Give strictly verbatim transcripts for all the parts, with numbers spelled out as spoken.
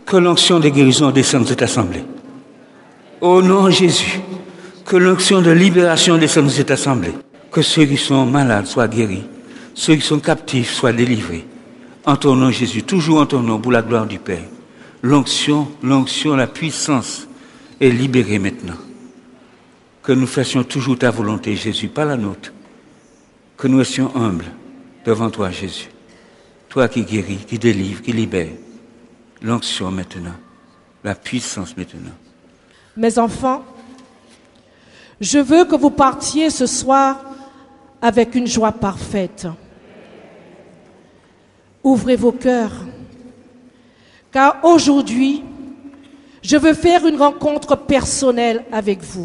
que l'onction de guérison descende de cette assemblée. Au nom de Jésus, que l'onction de libération descende de cette assemblée. Que ceux qui sont malades soient guéris, ceux qui sont captifs soient délivrés. En ton nom, Jésus, toujours en ton nom, pour la gloire du Père. L'onction, l'onction, la puissance est libérée maintenant. Que nous fassions toujours ta volonté, Jésus, pas la nôtre. Que nous restions humbles devant toi, Jésus. Toi qui guéris, qui délivres, qui libères. L'onction maintenant, la puissance maintenant. Mes enfants, je veux que vous partiez ce soir avec une joie parfaite. Ouvrez vos cœurs, car aujourd'hui, je veux faire une rencontre personnelle avec vous.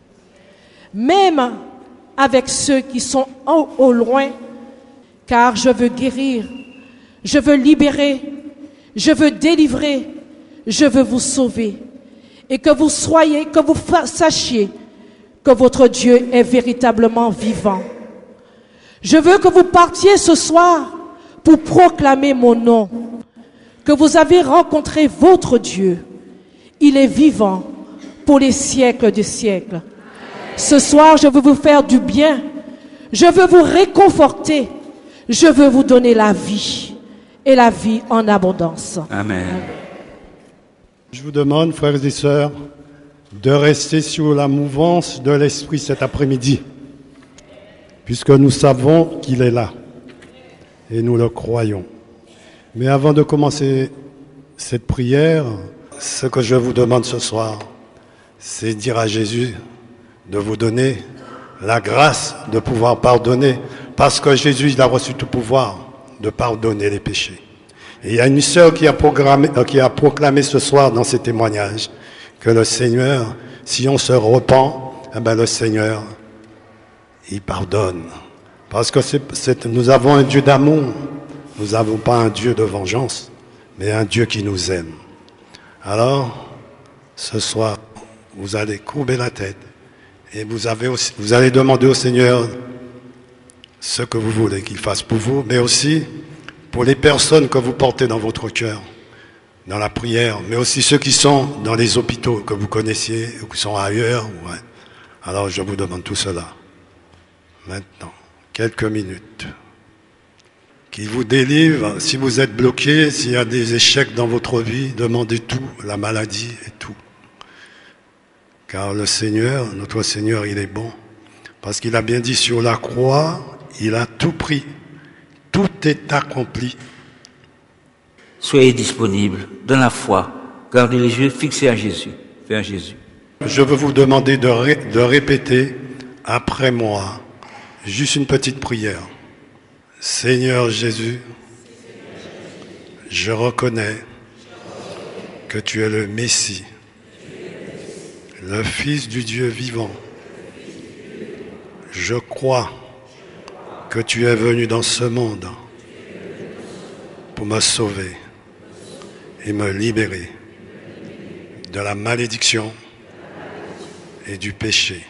Même avec ceux qui sont au, au loin, car je veux guérir, je veux libérer, je veux délivrer, je veux vous sauver. Et que vous soyez, que vous sachiez que votre Dieu est véritablement vivant. Je veux que vous partiez ce soir pour proclamer mon nom, que vous avez rencontré votre Dieu. Il est vivant pour les siècles des siècles. Ce soir, je veux vous faire du bien. Je veux vous réconforter. Je veux vous donner la vie et la vie en abondance. Amen. Je vous demande, frères et sœurs, de rester sur la mouvance de l'Esprit cet après-midi, puisque nous savons qu'il est là et nous le croyons. Mais avant de commencer cette prière, ce que je vous demande ce soir, c'est dire à Jésus de vous donner la grâce de pouvoir pardonner, parce que Jésus il a reçu tout pouvoir de pardonner les péchés. Et il y a une sœur qui a, qui a proclamé ce soir dans ses témoignages que le Seigneur, si on se repent, eh ben le Seigneur, il pardonne. Parce que c'est, c'est, nous avons un Dieu d'amour, nous n'avons pas un Dieu de vengeance, mais un Dieu qui nous aime. Alors, ce soir, vous allez courber la tête et vous, avez aussi, vous allez demander au Seigneur ce que vous voulez qu'il fasse pour vous, mais aussi pour les personnes que vous portez dans votre cœur, dans la prière, mais aussi ceux qui sont dans les hôpitaux que vous connaissiez ou qui sont ailleurs. Ouais. Alors je vous demande tout cela. Maintenant, quelques minutes. Qu'il vous délivre, si vous êtes bloqué, s'il y a des échecs dans votre vie, demandez tout, la maladie et tout. Car le Seigneur, notre Seigneur, il est bon. Parce qu'il a bien dit sur la croix, il a tout pris. Tout est accompli. Soyez disponibles dans la foi. Gardez les yeux fixés à Jésus, vers Jésus. Je veux vous demander de, ré, de répéter après moi, juste une petite prière. Seigneur Jésus, je reconnais que tu es le Messie, le Fils du Dieu vivant. Je crois que tu es venu dans ce monde pour me sauver et me libérer de la malédiction et du péché.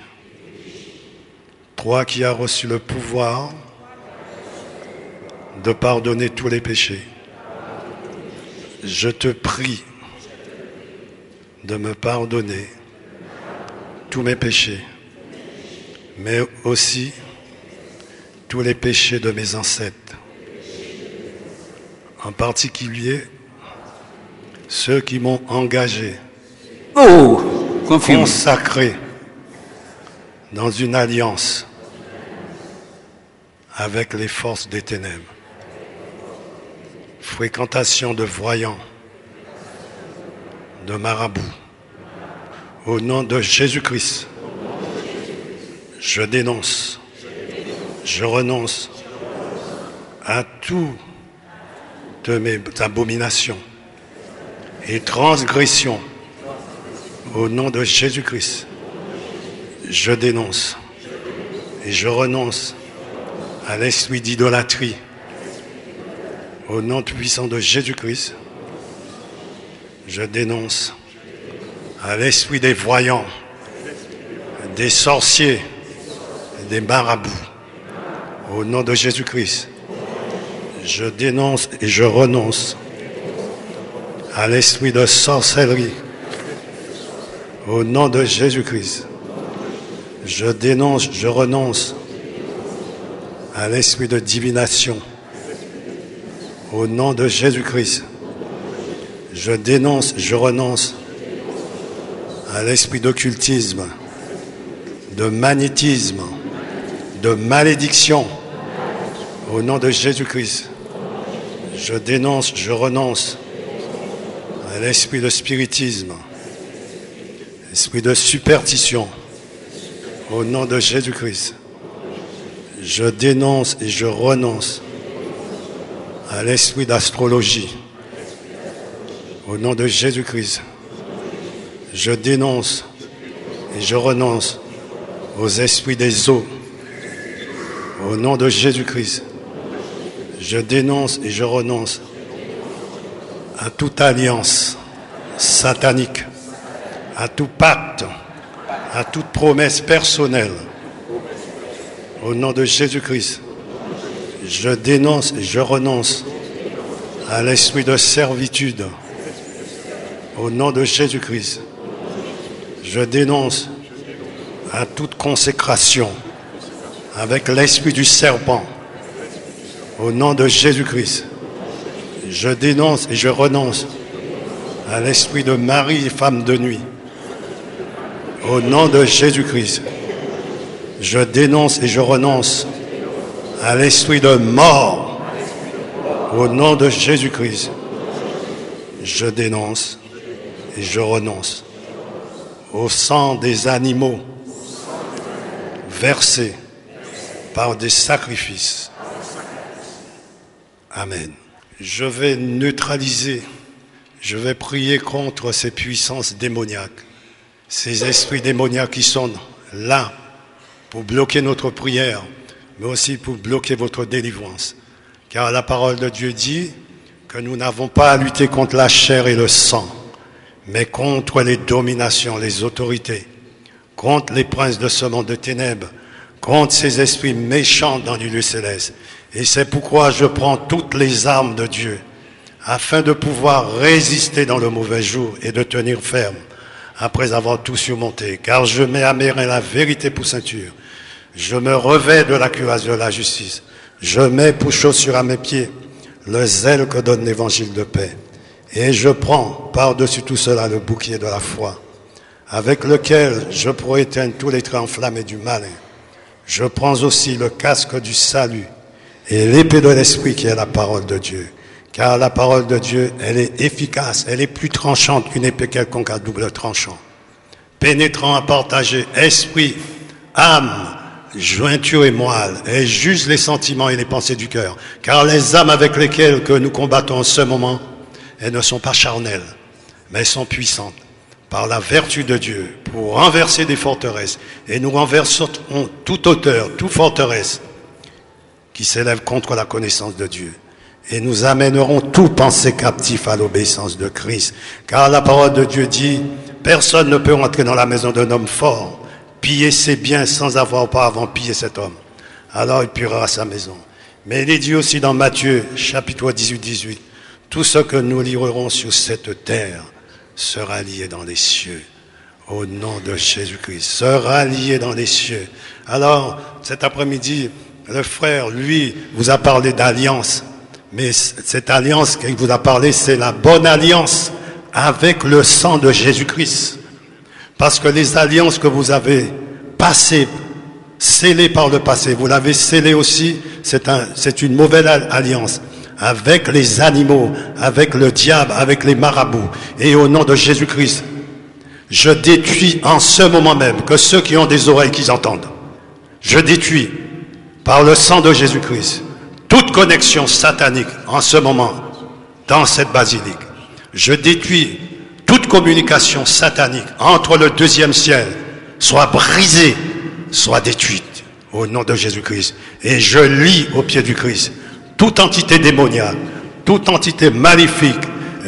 Toi qui as reçu le pouvoir de pardonner tous les péchés, je te prie de me pardonner tous mes péchés, mais aussi tous les péchés de mes ancêtres, en particulier ceux qui m'ont engagé, oh, confirme. consacré dans une alliance avec les forces des ténèbres, fréquentation de voyants, de marabouts. Au nom de Jésus-Christ, je dénonce, je renonce à toutes mes abominations et transgressions. Au nom de Jésus-Christ, je dénonce et je renonce à l'esprit d'idolâtrie. Au nom puissant de Jésus-Christ, je dénonce à l'esprit des voyants, des sorciers, des marabouts. Au nom de Jésus-Christ, je dénonce et je renonce à l'esprit de sorcellerie. Au nom de Jésus-Christ, je dénonce, je renonce à l'esprit de divination. Au nom de Jésus-Christ, je dénonce, je renonce à l'esprit d'occultisme, de magnétisme, de malédiction. Au nom de Jésus-Christ, je dénonce, je renonce à l'esprit de spiritisme, esprit de superstition. Au nom de Jésus-Christ, je dénonce et je renonce à l'esprit d'astrologie. Au nom de Jésus-Christ, je dénonce et je renonce aux esprits des eaux. Au nom de Jésus-Christ, je dénonce et je renonce à toute alliance satanique, à tout pacte, à toute promesse personnelle. Au nom de Jésus-Christ, je dénonce et je renonce à l'esprit de servitude. Au nom de Jésus-Christ, je dénonce à toute consécration avec l'esprit du serpent. Au nom de Jésus-Christ, je dénonce et je renonce à l'esprit de mari et femme de nuit. Au nom de Jésus-Christ, je dénonce et je renonce à l'esprit de mort. Au nom de Jésus-Christ, je dénonce et je renonce au sang des animaux versés par des sacrifices. Amen. Je vais neutraliser, je vais prier contre ces puissances démoniaques, ces esprits démoniaques qui sont là pour bloquer notre prière, mais aussi pour bloquer votre délivrance. Car la parole de Dieu dit que nous n'avons pas à lutter contre la chair et le sang, mais contre les dominations, les autorités, contre les princes de ce monde de ténèbres, contre ces esprits méchants dans les lieux célestes. Et c'est pourquoi je prends toutes les armes de Dieu, afin de pouvoir résister dans le mauvais jour et de tenir ferme, après avoir tout surmonté. Car je mets à mes reins la vérité pour ceinture. Je me revêt de la cuirasse de la justice. Je mets pour chaussure à mes pieds le zèle que donne l'évangile de paix. Et je prends par-dessus tout cela le bouclier de la foi, avec lequel je pourrai éteindre tous les traits enflammés du malin. Je prends aussi le casque du salut et l'épée de l'esprit qui est la parole de Dieu. Car la parole de Dieu, elle est efficace, elle est plus tranchante qu'une épée quelconque à double tranchant. Pénétrant à partager esprit, âme, jointure et moelle, et juge les sentiments et les pensées du cœur. Car les âmes avec lesquelles que nous combattons en ce moment, elles ne sont pas charnelles, mais elles sont puissantes par la vertu de Dieu pour renverser des forteresses. Et nous renverserons toute hauteur, toute forteresse qui s'élève contre la connaissance de Dieu. Et nous amènerons tout pensée captif à l'obéissance de Christ. Car la parole de Dieu dit, personne ne peut entrer dans la maison d'un homme fort, piller ses biens sans avoir auparavant pillé cet homme. Alors il pillera sa maison. Mais il est dit aussi dans Matthieu, chapitre dix-huit, dix-huit, tout ce que nous livrerons sur cette terre sera lié dans les cieux. Au nom de Jésus-Christ, sera lié dans les cieux. Alors, cet après-midi, le frère, lui, vous a parlé d'alliance. Mais cette alliance qu'il vous a parlé, c'est la bonne alliance avec le sang de Jésus-Christ. Parce que les alliances que vous avez passées, scellées par le passé, vous l'avez scellée aussi, c'est un, c'est une mauvaise alliance avec les animaux, avec le diable, avec les marabouts. Et au nom de Jésus-Christ, je détruis en ce moment même que ceux qui ont des oreilles qu'ils entendent. Je détruis par le sang de Jésus-Christ toute connexion satanique en ce moment dans cette basilique. Je détruis toute communication satanique entre le deuxième ciel, soit brisée, soit détruite au nom de Jésus-Christ. Et je lie au pied du Christ toute entité démoniaque, toute entité maléfique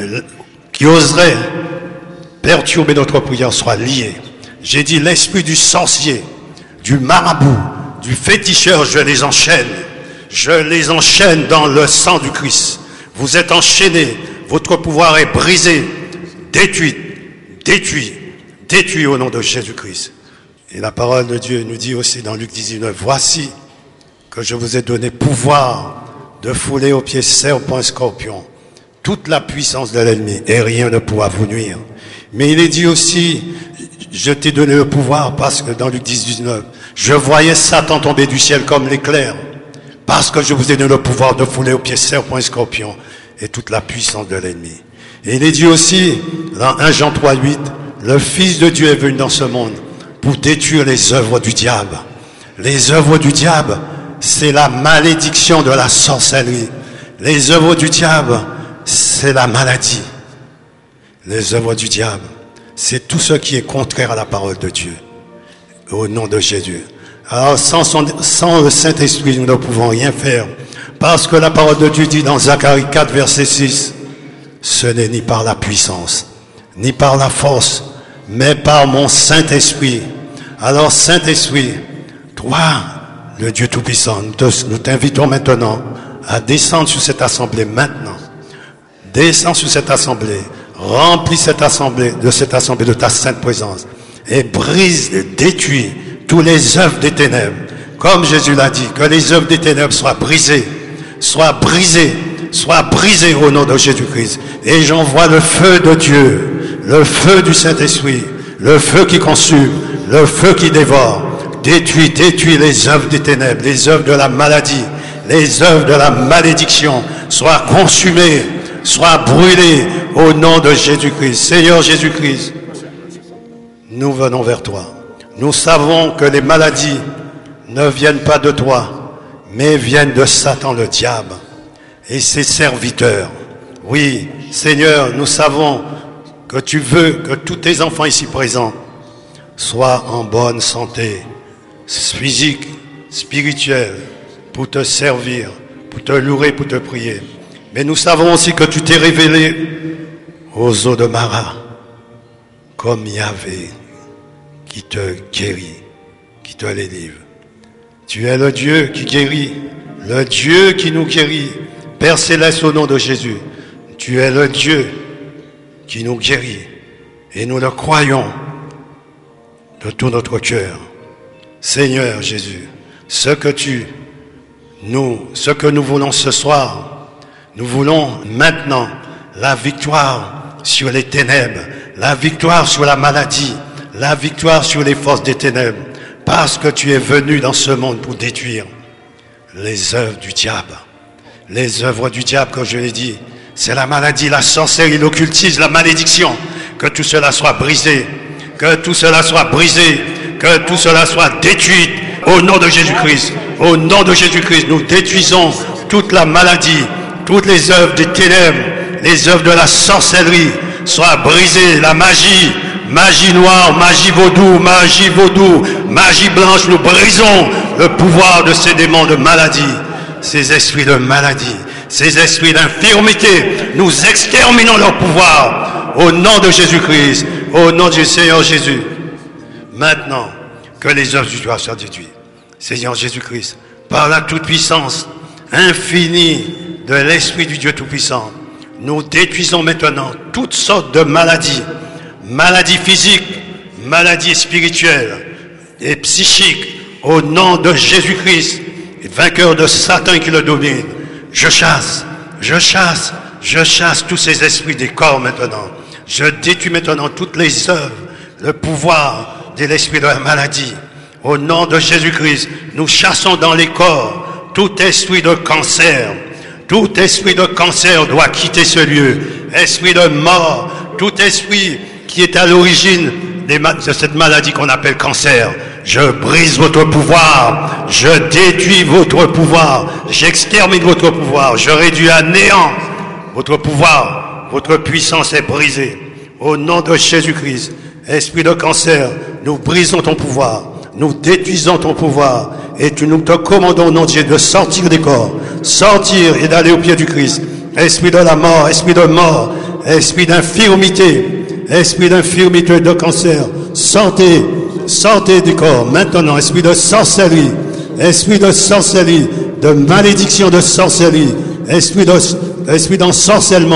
qui oserait perturber notre prière soit liée. J'ai dit l'esprit du sorcier, du marabout, du féticheur, je les enchaîne. Je les enchaîne dans le sang du Christ. Vous êtes enchaînés, votre pouvoir est brisé, détruit, détruit, détruit au nom de Jésus-Christ. Et la parole de Dieu nous dit aussi dans Luc dix-neuf, voici que je vous ai donné pouvoir de fouler aux pieds serpents et scorpions toute la puissance de l'ennemi et rien ne pourra vous nuire. Mais il est dit aussi, je t'ai donné le pouvoir parce que dans Luc dix-neuf, je voyais Satan tomber du ciel comme l'éclair parce que je vous ai donné le pouvoir de fouler aux pieds serpents et scorpions et toute la puissance de l'ennemi. Et il est dit aussi dans un Jean trois huit, le Fils de Dieu est venu dans ce monde pour détruire les œuvres du diable. Les œuvres du diable, c'est la malédiction de la sorcellerie. Les œuvres du diable, c'est la maladie. Les œuvres du diable, c'est tout ce qui est contraire à la parole de Dieu. Au nom de Jésus. Alors, sans, son, sans le Saint-Esprit, nous ne pouvons rien faire. Parce que la parole de Dieu dit dans Zacharie quatre, verset six, ce n'est ni par la puissance, ni par la force, mais par mon Saint-Esprit. Alors, Saint-Esprit, toi, le Dieu Tout-Puissant, nous t'invitons maintenant à descendre sur cette assemblée maintenant. Descends sur cette assemblée. Remplis cette assemblée, de cette assemblée de ta sainte présence. Et brise, et détruis tous les œuvres des ténèbres. Comme Jésus l'a dit, que les œuvres des ténèbres soient brisées. Soient brisées. Soient brisées au nom de Jésus-Christ. Et j'envoie le feu de Dieu. Le feu du Saint-Esprit. Le feu qui consume. Le feu qui dévore. Détruis, détruis les œuvres des ténèbres. Les œuvres de la maladie. Les œuvres de la malédiction. Soient consumées. Soient brûlées au nom de Jésus-Christ. Seigneur Jésus-Christ, nous venons vers toi. Nous savons que les maladies ne viennent pas de toi, mais viennent de Satan le diable et ses serviteurs. Oui, Seigneur, nous savons que tu veux que tous tes enfants ici présents soient en bonne santé, physique, spirituelle, pour te servir, pour te louer, pour te prier. Mais nous savons aussi que tu t'es révélé aux eaux de Mara, comme Yahvé, qui te guérit, qui te délivre. Tu es le Dieu qui guérit, le Dieu qui nous guérit. Père Céleste, au nom de Jésus, tu es le Dieu qui nous guérit. Et nous le croyons de tout notre cœur. Seigneur Jésus, ce que tu nous, ce que nous voulons ce soir, nous voulons maintenant la victoire sur les ténèbres, la victoire sur la maladie, la victoire sur les forces des ténèbres, parce que tu es venu dans ce monde pour détruire les œuvres du diable. Les œuvres du diable, comme je l'ai dit, c'est la maladie, la sorcellerie, l'occultisme, la malédiction. Que tout cela soit brisé, que tout cela soit brisé, que tout cela soit détruit au nom de Jésus-Christ. Au nom de Jésus-Christ, nous détruisons toute la maladie, toutes les œuvres des ténèbres, les œuvres de la sorcellerie soient brisées, la magie, magie noire, magie vaudou, magie vaudou, magie blanche, nous brisons le pouvoir de ces démons de maladie, ces esprits de maladie, ces esprits d'infirmité, nous exterminons leur pouvoir au nom de Jésus-Christ, au nom du Seigneur Jésus. Maintenant, que les œuvres du diable soient détruites. Seigneur Jésus-Christ, par la toute-puissance infinie de l'Esprit du Dieu Tout-Puissant, nous détruisons maintenant toutes sortes de maladies, maladies physiques, maladies spirituelles et psychiques, au nom de Jésus-Christ, vainqueur de Satan qui le domine. Je chasse, je chasse, je chasse tous ces esprits des corps maintenant. Je détruis maintenant toutes les œuvres, le pouvoir de l'esprit de la maladie. Au nom de Jésus-Christ, nous chassons dans les corps tout esprit de cancer. Tout esprit de cancer doit quitter ce lieu. Esprit de mort, tout esprit qui est à l'origine de cette maladie qu'on appelle cancer. Je brise votre pouvoir. Je détruis votre pouvoir. J'extermine votre pouvoir. Je réduis à néant votre pouvoir. Votre puissance est brisée. Au nom de Jésus-Christ, esprit de cancer, nous brisons ton pouvoir. Nous détruisons ton pouvoir. Et tu nous te commandons au nom de Dieu de sortir des corps. Sortir et d'aller au pied du Christ. Esprit de la mort, esprit de mort, esprit d'infirmité, esprit d'infirmité, de cancer. Sortez, sortez du corps. Maintenant, esprit de sorcellerie, esprit de sorcellerie, de malédiction de sorcellerie, esprit de, esprit d'ensorcellement,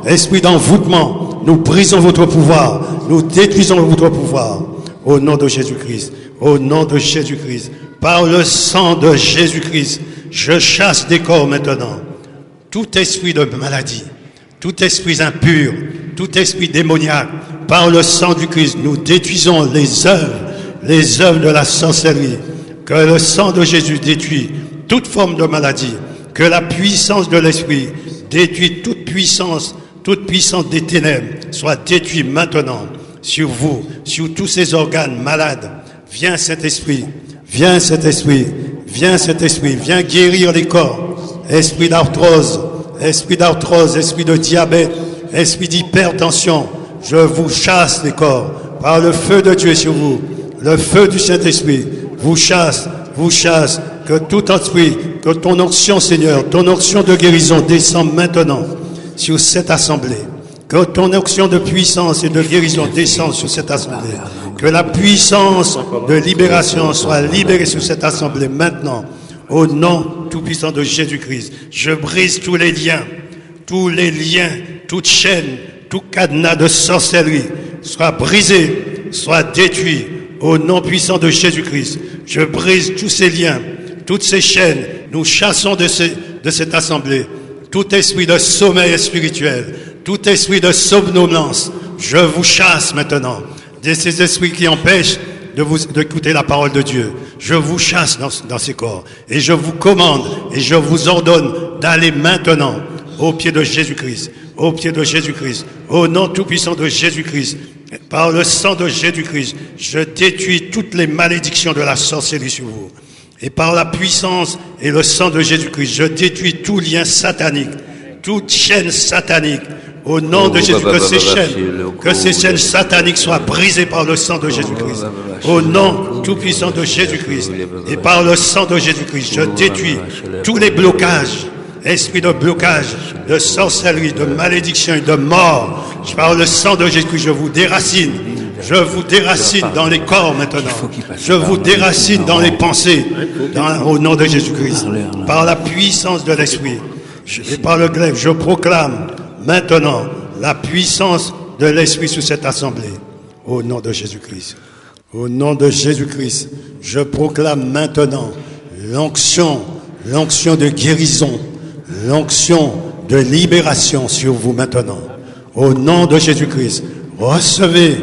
esprit d'envoûtement, nous brisons votre pouvoir, nous détruisons votre pouvoir. Au nom de Jésus-Christ, au nom de Jésus-Christ, par le sang de Jésus-Christ, je chasse des corps maintenant tout esprit de maladie, tout esprit impur, tout esprit démoniaque. Par le sang du Christ, nous détruisons les œuvres, les œuvres de la sorcellerie. Que le sang de Jésus détruit toute forme de maladie, que la puissance de l'esprit détruit toute puissance, toute puissance des ténèbres soit détruite maintenant sur vous, sur tous ces organes malades. Viens Saint-Esprit, viens Saint-Esprit, viens Saint-Esprit, viens guérir les corps. Esprit d'arthrose, esprit d'arthrose, esprit de diabète, esprit d'hypertension, je vous chasse les corps par le feu de Dieu sur vous. Le feu du Saint-Esprit vous chasse, vous chasse, que tout esprit, que ton onction, Seigneur, ton onction de guérison descende maintenant sur cette assemblée. Que ton onction de puissance et de guérison descende sur cette assemblée. Que la puissance de libération soit libérée sur cette assemblée maintenant. Au nom tout-puissant de Jésus-Christ, je brise tous les liens, tous les liens, toute chaîne, tout cadenas de sorcellerie soit brisé, soit détruit. Au nom puissant de Jésus-Christ, je brise tous ces liens, toutes ces chaînes. Nous chassons de, ce, de cette assemblée tout esprit de sommeil spirituel, tout esprit de somnolence. Je vous chasse maintenant de ces esprits qui empêchent de vous d'écouter la parole de Dieu. Je vous chasse dans, dans ces corps et je vous commande et je vous ordonne d'aller maintenant au pied de Jésus-Christ, au pied de Jésus-Christ, au nom tout-puissant de Jésus-Christ. Par le sang de Jésus-Christ, je détruis toutes les malédictions de la sorcellerie sur vous. Et par la puissance et le sang de Jésus-Christ, je détruis tout lien satanique, toute chaîne satanique. Au nom de Jésus, que ces chaînes, que ces chaînes sataniques soient brisées par le sang de Jésus-Christ. Au nom tout-puissant de Jésus-Christ et par le sang de Jésus-Christ, je détruis tous les blocages, esprit de blocage, de sorcellerie, de malédiction et de mort. Par le sang de Jésus-Christ, je vous déracine. Je vous déracine dans les corps maintenant. Je vous déracine dans les pensées, dans, au nom de Jésus-Christ. Par la puissance de l'esprit et par le glaive, je proclame maintenant la puissance de l'esprit sur cette assemblée. Au nom de Jésus-Christ. Au nom de Jésus-Christ, je proclame maintenant l'onction, l'onction de guérison, l'onction de libération sur vous maintenant. Au nom de Jésus-Christ, recevez,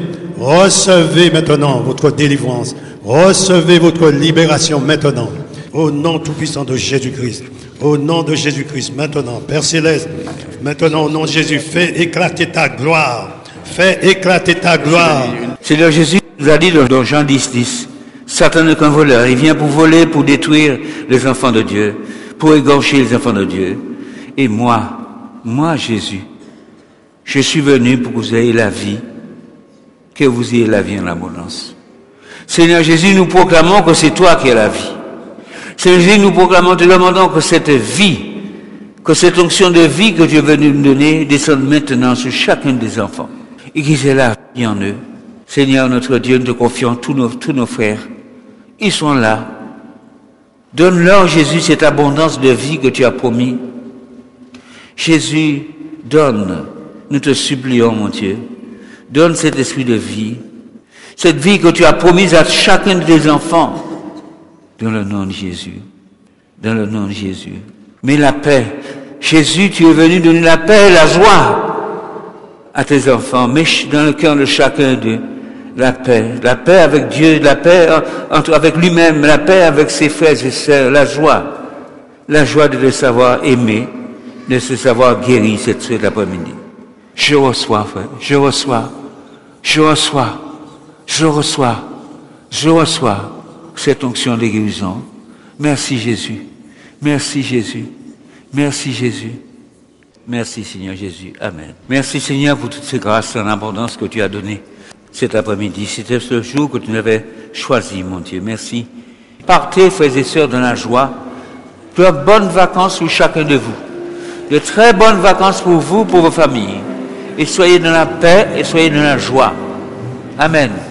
recevez maintenant votre délivrance. Recevez votre libération maintenant. Au nom tout-puissant de Jésus-Christ. Au nom de Jésus-Christ, maintenant, Père Céleste, maintenant au nom de Jésus, fais éclater ta gloire. Fais éclater ta gloire. Seigneur Jésus nous a dit dans Jean dix, dix, Satan n'est qu'un voleur. Il vient pour voler, pour détruire les enfants de Dieu, pour égorger les enfants de Dieu. Et moi, moi Jésus, je suis venu pour que vous ayez la vie, que vous ayez la vie en abondance. Seigneur Jésus, nous proclamons que c'est toi qui es la vie. Seigneur Jésus, nous proclamons, te demandons que cette vie, que cette onction de vie que Dieu est venu nous donner descende maintenant sur chacun des enfants et qu'ils aient la vie en eux. Seigneur notre Dieu, nous te confions tous nos, tous nos frères. Ils sont là. Donne-leur, Jésus, cette abondance de vie que tu as promis. Jésus, donne, nous te supplions, mon Dieu, donne cet esprit de vie, cette vie que tu as promise à chacun des enfants. Dans le nom de Jésus. Dans le nom de Jésus. Mais la paix. Jésus, tu es venu donner la paix et la joie à tes enfants. Mais dans le cœur de chacun d'eux, la paix. La paix avec Dieu, la paix entre, avec lui-même, la paix avec ses frères et sœurs, la joie. La joie de le savoir aimer, de se savoir guéri cette cet après-midi. Je reçois, frère. Je reçois. Je reçois. Je reçois. Je reçois. Cette onction de guérison. Merci Jésus. Merci Jésus. Merci Jésus. Merci Seigneur Jésus. Amen. Merci Seigneur pour toutes ces grâces en abondance que tu as données cet après-midi. C'était ce jour que tu avais choisi, mon Dieu. Merci. Partez, frères et sœurs, dans la joie. De bonnes vacances pour chacun de vous. De très bonnes vacances pour vous, pour vos familles. Et soyez dans la paix et soyez dans la joie. Amen.